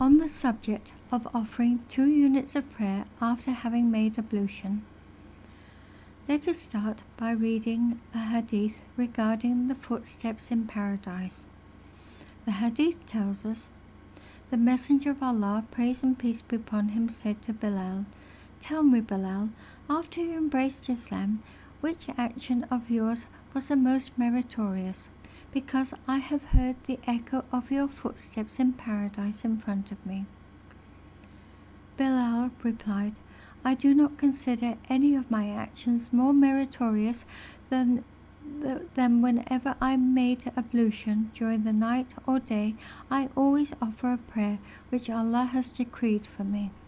on the subject of offering 2 units of prayer after having made ablution. Let us start by reading a hadith regarding the footsteps in paradise. The hadith tells us, "The Messenger of Allah, praise and peace be upon him, said to Bilal, 'Tell me, Bilal, after you embraced Islam, which action of yours was the most meritorious? Because I have heard the echo of your footsteps in paradise in front of me.' Bilal replied, 'I do not consider any of my actions more meritorious than whenever I made ablution during the night or day, I always offer a prayer which Allah has decreed for me.'"